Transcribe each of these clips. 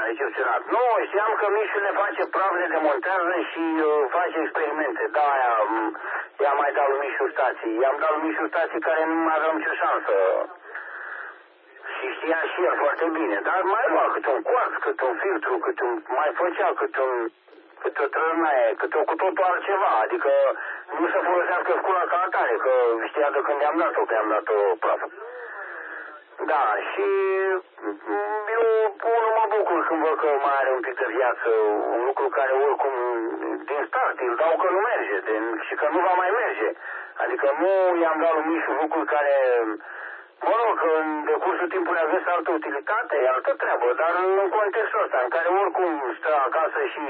recepționat. Nu, știam că Mișu ne face praf, ne demontează și face experimente. Da, i-am mai dat lui Mișu stații. I-am dat lui Mișu stații care nu mai aveau nicio șansă. Și știa și el foarte bine. Dar mai lua câte un quartz, câte un filtru, mai făcea câte o trănaie, cu totul altceva. Adică nu se folosească scula ca atare, că știa de când i-am dat-o, că i-am dat-o praf. Da, și eu unul mă bucur când văd că mai are un pic de viață, un lucru care oricum din start îl dau că nu merge și că nu va mai merge. Adică nu i-am dat lui Mișu lucruri care, mă rog, în decursul timpului a găsit altă utilitate, altă treabă, dar în contextul ăsta, în care oricum stă acasă și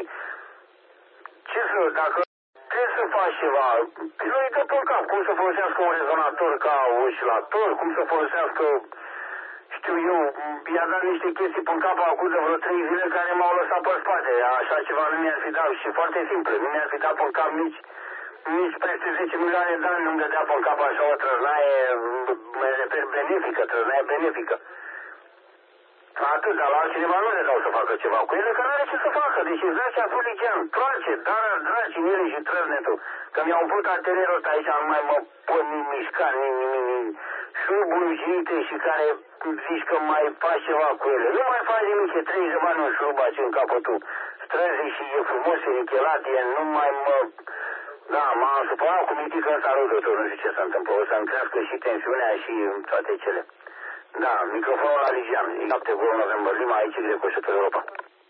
dacă trebuie să faci ceva, nu îi dă pe cap cum să folosească un rezonator ca oscilator, cum să folosească, știu eu, i-a dat niște chestii pe cap acum de vreo 3 zile care m-au lăsat pe spate. Așa ceva nu mi-ar fi dat și foarte simplu. Nu mi-ar fi dat pe cap nici peste 10 milioane de ani nu-mi dădea pe cap așa o trăznaie, mă refer, benefică. Atât, dar la altcineva nu le dau să facă ceva cu ele, că nu are ce să facă. Deci îți dați acolo ligean, place, dar dragi ele și trăznetul. Că mi-au umplut arterierul ăsta aici, nu mai mă pot mișca, șuruburi ginite și care zici că mai faci ceva cu ele. Nu mai faci nimic, e 30 de bani un șurub aici în capătul străzii și e frumos, e nichelat, nu mai mă... Da, m-am supărat cu mitica ăsta rău de tot, nu știu ce s-a întâmplat. O să-mi crească și tensiunea și toate cele. Da, microfonul la Ligian, 7 gol November Lima, aici Greco, Super Europa.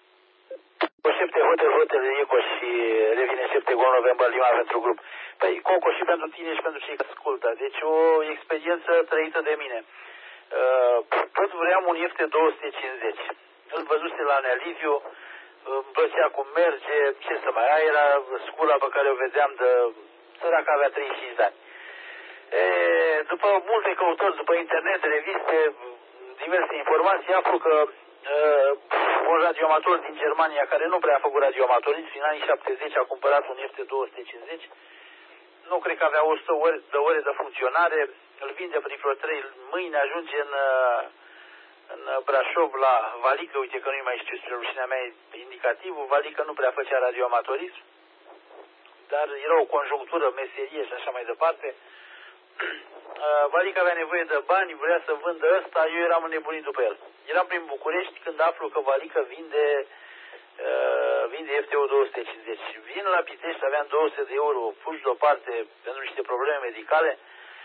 7 Hotel Greco și revine 7 gol November Lima pentru grup. Păi, Coco, și pentru tine și pentru cei care ascultă. Deci o experiență trăită de mine. Tot vreau un FT250. Îl văzuse la Nealiviu, îmi plăcea cum merge, ce să mai ai, era scula pe care o vedeam de săraca, avea 35 de ani. După multe căutări, după internet, reviste, diverse informații, aflu că un radioamator din Germania, care nu prea a făcut radioamatorism, în anii 70 a cumpărat un FT250, nu cred că avea 100 de ore de funcționare, îl vinde prin vreo 3, mâine ajunge în Brașov la Valică, uite că nu mai știu spre rușinea mea indicativul, Valică nu prea făcea radioamatorism, dar era o conjunctură, meserie și așa mai departe. Valica avea nevoie de bani, vrea să vândă ăsta, eu eram înnebunit după el. Eram prin București când aflu că Valica vinde FT250. Vin la Pitești, aveam 200 de euro puși deoparte pentru niște probleme medicale.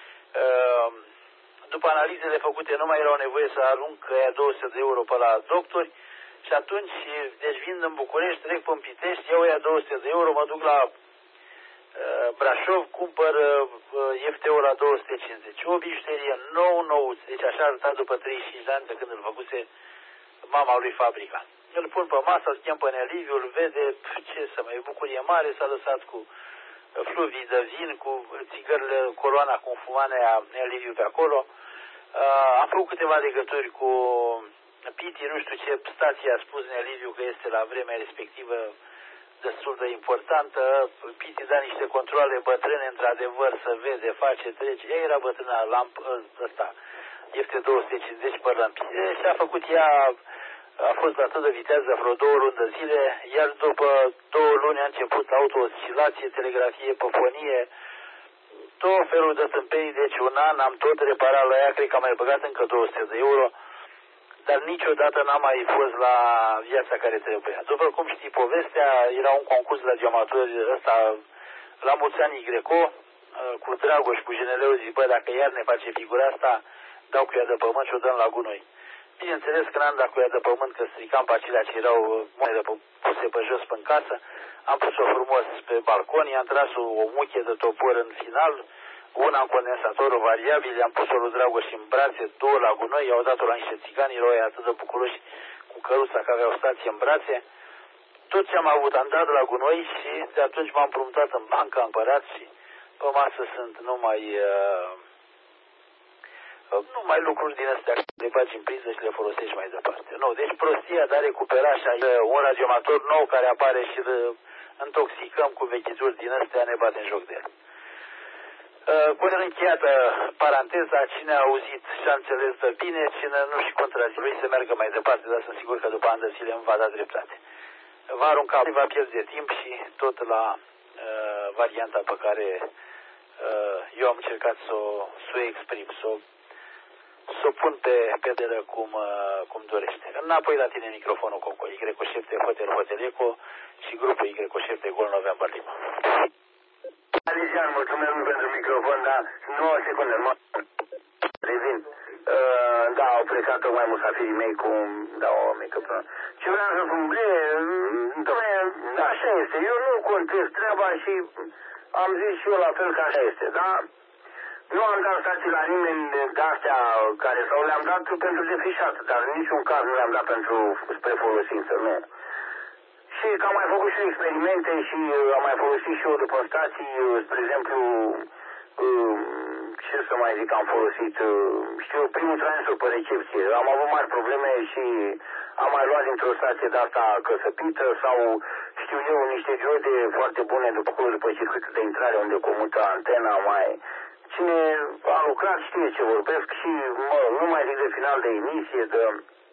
După analizele făcute nu mai erau nevoie să arunc aia 200 de euro pe la doctori și atunci, deci vin în București, trec pe Pitești, iau aia 200 de euro, mă duc la Brașov, cumpăr FT-ul la 250. O bijuterie nou, deci așa arăta după 35 de ani de când îl făcuse mama lui fabrica. Îl pun pe masă, îl chem pe Nealiviu, îl vede, ce să mai, bucurie mare, s-a lăsat cu fluvii de vin, cu țigările, coloana cu fumanea Nealiviu pe acolo. Am făcut câteva legături cu Piti, nu știu ce stație a spus Nealiviu că este la vremea respectivă destul de importantă. Piti da niște controle bătrâne, într-adevăr, să vede, face, trece. Ea era bătrâna ăsta, FT250 pe lămpi. Și a făcut ea, a fost atât de viteză vreo 2 luni de zile, iar după 2 luni a început autooscilație, telegrafie, pofonie, tot felul de tâmpenii, deci un an am tot reparat la ea, cred că am mai băgat încă 200 de euro, dar niciodată n-am mai fost la viața care trebuia. După cum știi povestea, era un concurs la radioamatori ăsta, la mulți ani Greco, cu Dragoș, cu GNL-ul, zic, bă, dacă iar ne face figura asta, dau cu ea de pământ și o dăm la gunoi. Bineînțeles că n-am dat cu ea de pământ, că stricam pe acelea ce erau monede puse pe jos pe în casă, am pus-o frumos pe balcon, i-am tras o muchie de topor în final, una în condensatorul variabil, i-am pus-o lui Dragoș în brațe, 2 la gunoi, i-au dat-o la niște țigani, erau atât de bucuroși cu căruța că aveau stație în brațe. Tot ce am avut am dat la gunoi și de atunci m-am prumutat în bancă, am cumpărat și pe masă sunt numai lucruri din astea, le bagi în priză și le folosești mai departe. Nu, deci prostia de a recupera așa un radioamator nou care apare și îl intoxicăm cu vechituri din astea, ne bate în joc de el. Cu încheiată paranteza, cine a auzit și a înțeles de bine, cine nu și contrazice să meargă mai departe, dar sunt sigur că după ani de zile îmi va da dreptate. Va arunca, va pierde timp și tot la varianta pe care eu am încercat să o exprim, să o pun pe delă cum dorește. Înapoi la tine microfonul, Coco, Y7 Hotel Eco și grupul Y7 Gol November Lima. Alizian, mulțumesc pentru microfon, dar 9 secunde, revin. Da, au plecat tocmai musafirii mei cu o mică problemă. Ce vreau să spun, așa este, eu nu contest treaba și am zis și eu la fel că așa este, dar nu am dat stații la nimeni de astea care sau le-am dat pentru defrișat, dar în niciun caz nu le-am dat pentru spre folosință, nu. Și că am mai făcut și experimente și am mai folosit și eu după stații, spre exemplu, ce să mai zic, am folosit, știu, primul transfer pe recepție. Am avut mari probleme și am mai luat dintr-o stație de asta căsăpită sau, știu eu, niște diode foarte bune după circuitul de intrare unde comută antena mai... Cine a lucrat știe ce vorbesc și nu mai zic de final de emisie, de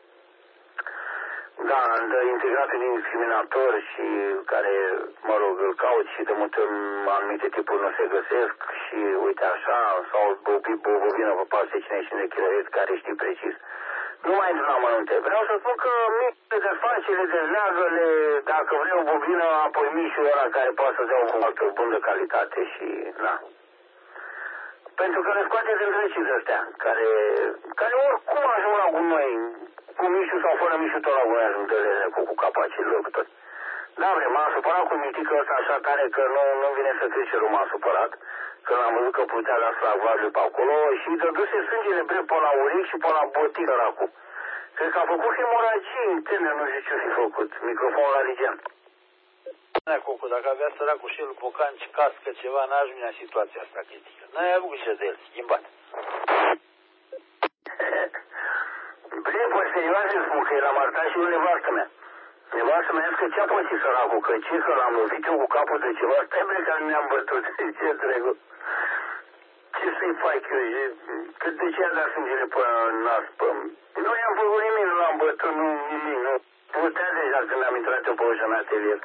integratul din discriminator și care, mă rog, îl caut și de multe anumite tipuri nu se găsesc și uite așa, sau o bobină pe 455 de kHz care știi precis. Nu mai intru la amănunte. Vreau să spun că micile desfacere, dezleagă-le, dacă vrei o bobină, apoi mișul ăla care poate să dea o altă bună calitate și, na. Pentru că le scoate de întrecii astea, care oricum ajung la gunoi, cu mișu sau fără mișu tot la gunoi ajung de lene cu capacii lor tot. Da, m-am supărat cu mitică ăsta așa tare că nu vine să trece rău, m-am supărat. Că am văzut că putea da slagvajul pe acolo și dăduse sângele drept pe la urechi și pe la botică racu. Cred că a făcut hemoragii interne, nu știu ce fi făcut. Microfonul la Ligian. Cocu, dacă avea săracul și el bocanci, cască, ceva, n-ajungea în situația asta critică. N-ai avut grijă de el, schimbat. Bine, păi serioase spun că el a martat și eu nevastă mea. Nevastă mea că ce-a pățit săracul, că ce că l-am lovit eu cu capul de ceva, stai bre că ne-am bătut, ce dragul. Ce să-i fac eu, că de ce a dat sângele pe nas, pe... Nu i-am făcut nimic, nu l-am bătut, nimic, nu. Putea deja când am intrat eu pe ușa în atelier.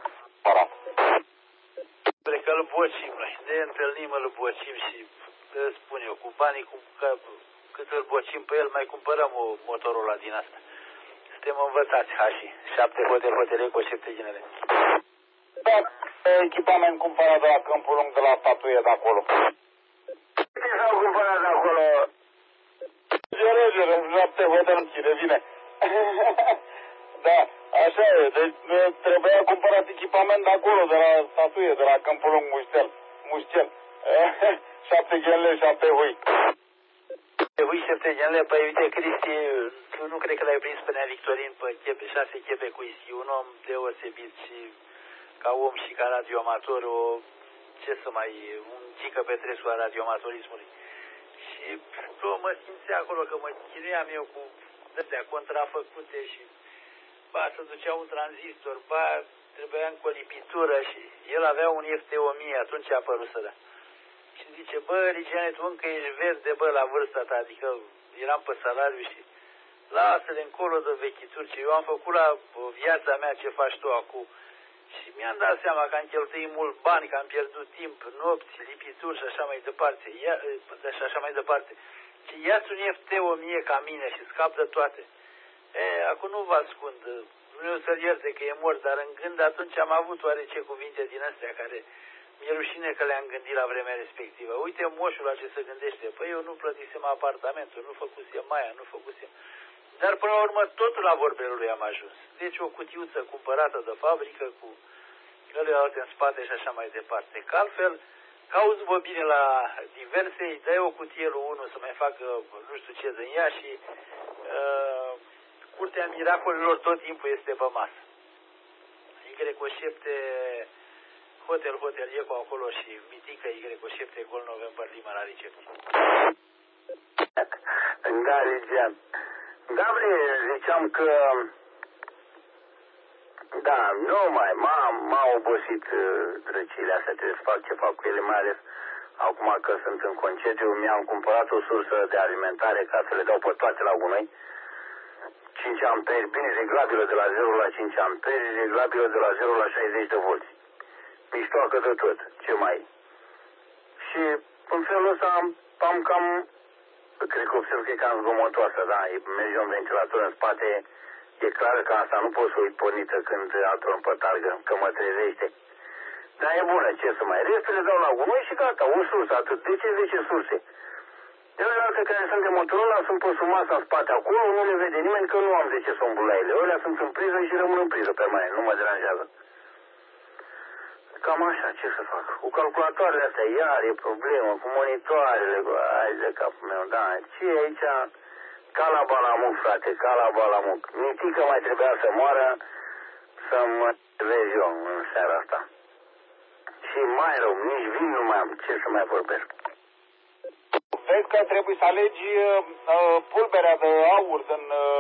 Spre că îl bocim noi, ne întâlnim, îl bocim și spun eu, cu banii, cât îl bocim pe el, mai cumpărăm o Motorola din asta. Suntem învățați, hașii. 7 Hotel Eco, 7 ginele. Da, echipament cumpărat de la Câmpul Lung, de la Tatuie de acolo. Ce s-au cumpărat de acolo? Regere, 7 Hotel închide, vine. Da, așa e, deci trebuia cumpărat echipament de acolo, de la Tatuie, de la Câmpul Lung, Mușcel. 7 ghenle, 7 hui. Hui, 7 ghenle, păi uite, Cristi, tu nu cred că l-ai prins pe Nea Victorin pe chepe, 6 chepe cu isi, un om deosebit și ca om și ca radioamator, ce să mai, un Gică Petrescu al radioamatorismului. Și mă simțea acolo că mă chinuiam eu cu astea contrafăcute și ba să ducea un tranzistor, ba trebuia încă o lipitură și el avea un FT1000, atunci a apărut să da. Și zice, bă, Ligiane, tu încă ești verde, bă, la vârsta ta, adică eram pe salariu și lasă-le încolo de vechituri, ce eu am făcut la viața mea ce faci tu acum. Și mi-am dat seama că am cheltuit mult bani, că am pierdut timp, nopți, lipituri și așa mai departe. Și așa mai departe. Și ia-ți un FT1000 ca mine și scap de toate. Acum nu vă ascund, Dumnezeu să-l ierte că e mort, dar în gând atunci am avut oarece cuvinte din astea care mi-e rușine că le-am gândit la vremea respectivă. Uite moșul la ce se gândește. Păi eu nu plătisem apartamentul, nu făcusem aia, nu făcusem. Dar până la urmă tot la vorbele lui am ajuns. Deci o cutiuță cumpărată de fabrică cu celelalte în spate și așa mai departe. Că altfel, cauți bobine la diverse, îi dai o cutie lui unul să mai facă nu știu ce din ea și curtea miracolilor tot timpul este pe masă. Y7 Hotel Eco acolo și mitică Y7 Gol November Lima la recepție. Da, Ligian. Gabriel, ziceam că da, nu mai, m-a obosit drăcile astea, trebuie să fac ce fac cu ele, mai ales acum că sunt în concediu, mi-am cumpărat o sursă de alimentare ca să le dau pe toate la gunoi. 5 amperi, bine reglabilă de la 0 la 5 amperi, reglabilă de la 0 la 60 de volți. Miștoacă de tot, ce mai. Și în felul ăsta am cam, cred că observ că e cam zgomotoasă, da, merge un ventilator în spate, e clar că asta nu pot să o iei pornită când adorm pe targă, că mă trezește. Dar e bună, ce să mai, restul le dau la gunoi și gata, o sursă, atât. De ce 10 surse? Celelalte care sunt de Motorola sunt pe sub masa în spate acolo, nu le vede nimeni că nu am de ce să umblu la ele. Alea sunt în priză și rămân în priză permanent, nu mă deranjează. Cam așa, ce să fac? Cu calculatoarele astea, iar e problemă, cu monitoarele, hai de capul meu, da, ce e aici? Ca la balamuc, frate, ca la balamuc. Mitică mai trebuia să moară să mă vezi eu în seara asta. Și mai rău, nici vin nu mai am, ce să mai vorbesc. Vezi că trebuie să alegi pulberea de aur din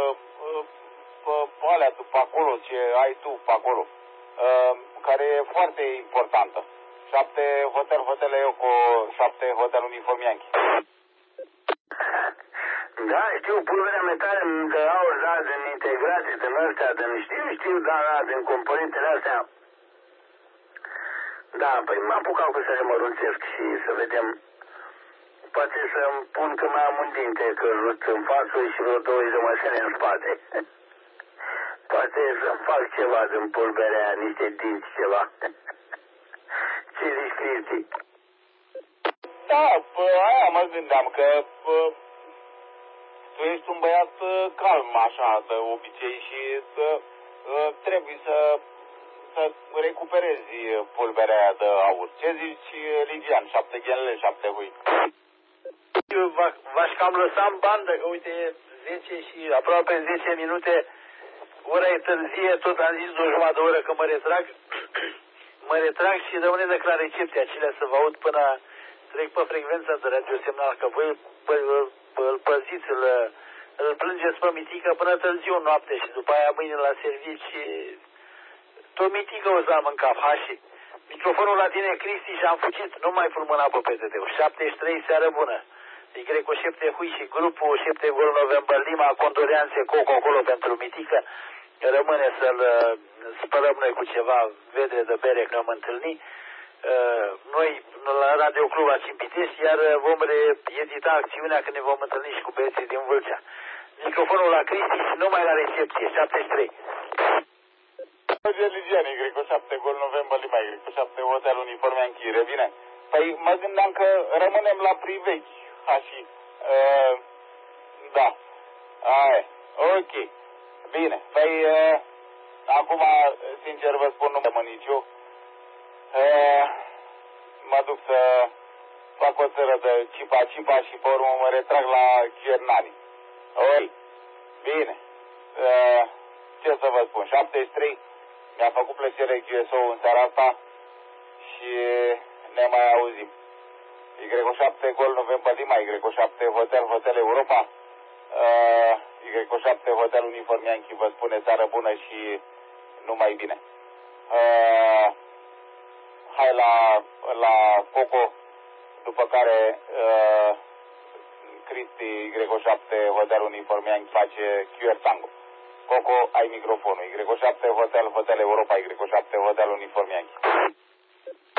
alea după acolo, ce ai tu pe acolo, care e foarte importantă. 7 hotel Eco, 7 hotel Uniform Yankee. Da, știu, pulberea metale de aur, da, din integrate, din ăstea, știu, da, din componentele astea. Da, păi m-am apucat cu să le mărunțesc și să vedem. Poate să-mi pun că mai am un dinte căzut în față și vreo 20 de măsele în spate. Poate să-mi fac ceva din pulberea, niște dinți, ceva. Ce zici, Cristi? Da, aia mă gândeam că tu ești un băiat calm, așa, de obicei și trebuie să recuperezi pulberea aia de aur. Ce zici, Livian? 7 ghenle, 7 hui. Eu v-aș cam lăsa în bandă, că uite, e 10 și aproape 10 minute, ora e târzie, tot am zis o jumătate de oră că mă retrag. Mă retrag și rămâne de la recepția acelea să vă aud până trec pe frecvența de radiosemnal, că voi îl păziți, îl plângeți pe Mitică până târziu noapte și după aia mâine la servici tot Mitică o să am în cap, hași. Microfonul la tine, Cristi, și am fugit, nu mai pun mâna pe PTT-ul. 73, seară bună. Greco 7 hui și grupul 7 Gol November Lima, condoleanțe Coco acolo pentru Mitică. Rămâne să-l spălăm noi cu ceva vedre de bere când am întâlnit. Noi la Radio Club la Cimpitești, iar vom reedita acțiunea când ne vom întâlni și cu băieții din Vâlcea. Microfonul la Cristi și numai la recepție, 73. Ligian, Y 7 Gol November Lima, Y 7 Hotel Uniform Yankee, revine. Păi mă gândeam că rămânem la privechi, și da, aia, ok, bine, păi acum, sincer vă spun, nu mă niciu, mă duc să fac o țără de cipa-cipa și pe urmă mă retrag la Cernani. Ok, bine, ce să vă spun, 73, mi-a făcut plăcere QSO în seara asta și ne mai auzim. Y7 Gol November Lima, Y7 Hotel Europa, Y7 Hotel Uniform Yankee vă spune seară bună și numai bine. Hai la Coco, după care Cristi Y7 Hotel Uniform Yankee face QR Tango. Coco, ai microfonul. Y7 Hotel Europa, Y7 Hotel Uniform Yankee.